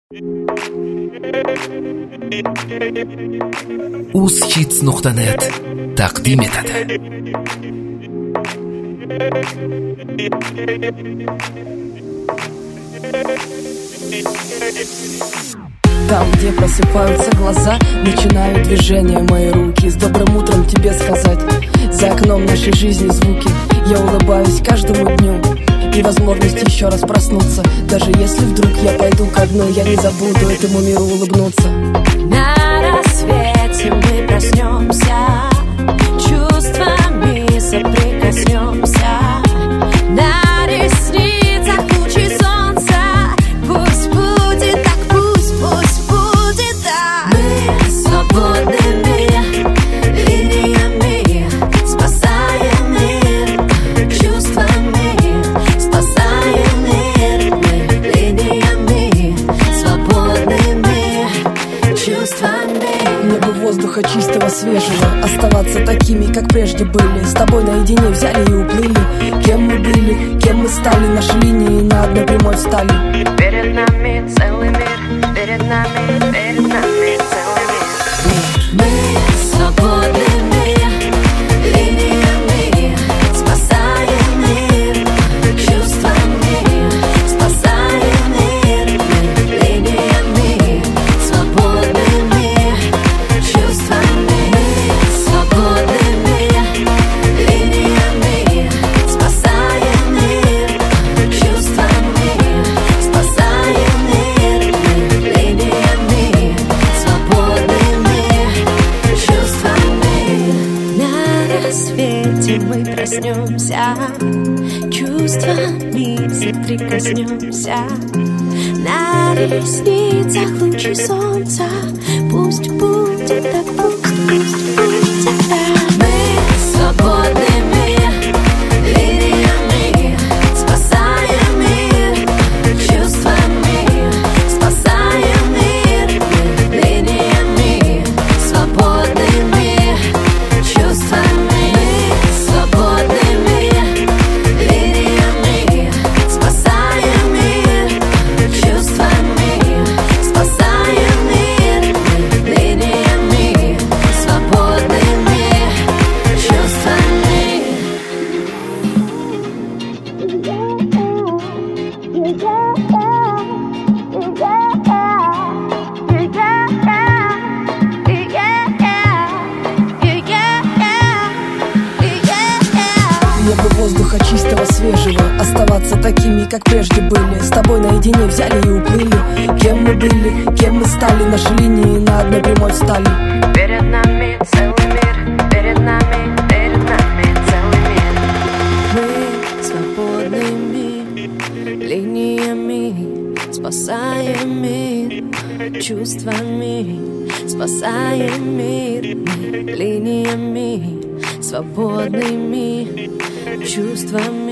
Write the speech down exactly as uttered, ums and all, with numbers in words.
uz-hits nuqta net taqdim etadi. Там, где просыпаются глаза, начинают движения мои руки. С добрым утром тебе сказать. За окном нашей жизни звуки. Я улыбаюсь каждому дню и возможность еще раз проснуться. Даже если вдруг я пойду ко дну, я не забуду этому миру улыбнуться. На рассвете мы проснемся, чувствами соприкоснемся. На ресницах лучи солнца. Пусть будет так, пусть, пусть будет так. Мы свободными линиями спасаем мир чувствами, спасаем мир мы линиями свободными чувствами. Мне бы воздуха чистого, свежего, оставаться такими, как прежде были. С тобой наедине взяли и уплыли. Кем мы были, кем мы стали, наши линии на одной прямой встали. Перед нами целый мир, перед нами, перед нами целый мир. Мы свободными линиями спасаем мир чувствами, спасаем мир мы линиями свободными чувствами. Мы свободными линиями спасаем мир чувствами, спасаем мир мы линиями свободными чувствами. На рассвете мы проснемся, чувствами соприкоснемся. На ресницах лучи солнца. Пусть будет так, пусть, пусть будет так. Мы свободными линиями спасаем мир чувствами, спасаем мир мы линиями свободными чувствами. Мы свободными линиями спасаем мир чувствами, спасаем мир мы линиями свободными чувствами. Мне бы воздуха чистого, свежего, оставаться такими, как прежде были. С тобой наедине взяли и уплыли. Кем мы были, кем мы стали, наши линии на одной прямой встали. Перед нами целый мир, перед нами, перед нами целый мир. Мы свободными линиями спасаем мир чувствами, спасаем мир мы линиями свободными чувствами.